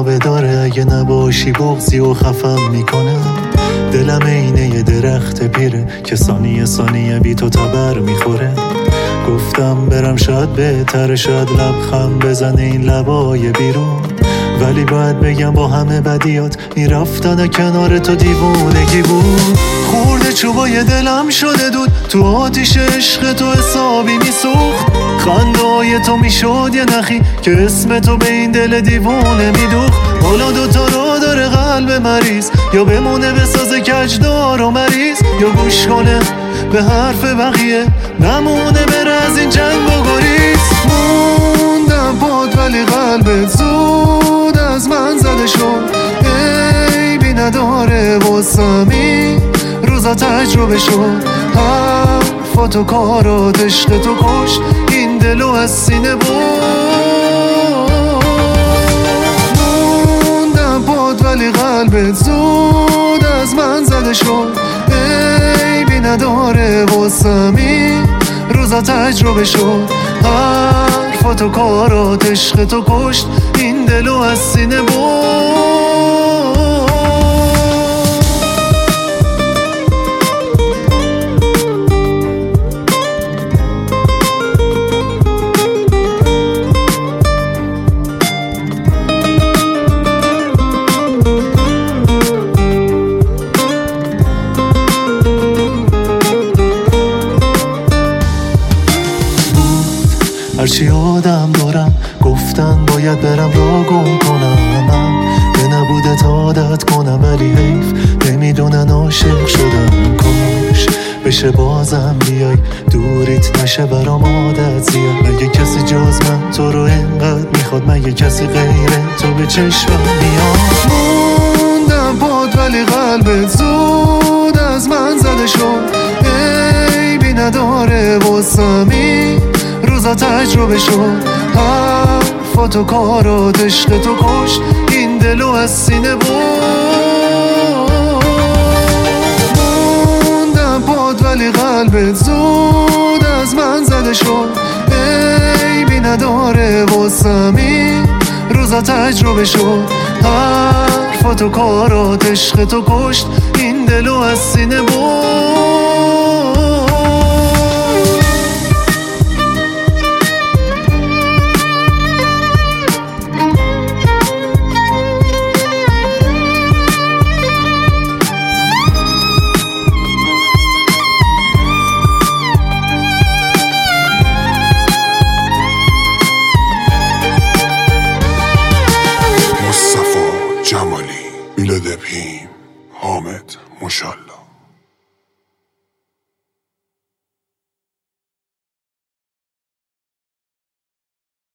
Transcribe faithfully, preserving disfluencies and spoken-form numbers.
جنابه داره، اگه نباشی بغضی و خفم میکنه. دلم اینه یه درخت پیره که ثانیه ثانیه بی تو تبر میخوره. گفتم برم شاید بهتره، شاید لبخم بزنه این لبای بیرون، ولی باید بگم با همه بدیات این رفتن کنار تو دیوونگی بود. خورده چوبای دلم شده دود، تو آتیش عشق تو حسابی میسوخت. خنده‌های تو میشد یه نخی که اسم تو به این دل دیوونه میدوخت. حالا دوتا رو داره قلب مریض، یا بمونه بسازه کجدار و مریض، یا گوش کنه به حرف بقیه نمونه بره از این جنگ و گریز. موندم باد ولی قلبت زود از من زده شد. عیبی نداره واسمی روزا تجربه شد. حرفات و کارات عشق تو کشت این دلو از سینه بود. موندم باد ولی قلبت زود از من زده شد. عیبی نداره واسمی روزا تجربه شد. حرفات و کارات عشق تو کشت این دلو از سینه بود. هرچی آدم دارم گفتن باید برم را گم کنم. من به نبودت عادت کنم ولی حیف نمیدونن عاشق شدم. کاش بشه بازم بیای دوریت نشه برام عادت زیاد. مگه کسی جز من تو رو اینقدر میخواد؟ مگه کسی غیر تو به چشمم میاد؟ موندم باد ولی قلبت زود از من زده شد. عیبی نداره واسمی روزا تجربه شد. حرفات و کارات عشق تو کشت این دلو از سینه بود. موندم باد ولی قلبت زود از من زده شد. عیبی نداره واسمی روزا تجربه شد. حرفات و کارات عشق تو کشت این دلو از سینه بود. جمالی، میلاد ابهیم، حامد، مشالله.